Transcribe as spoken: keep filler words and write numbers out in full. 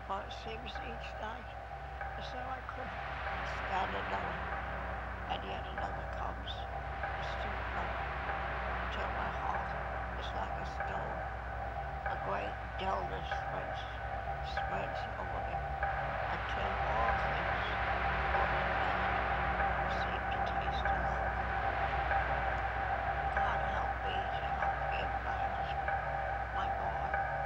But it seems each night as though I couldn't stand another, and yet another comes, and still another, until my heart is like a stone. A great dullness spreads, spreads over me, until all things fall in vain.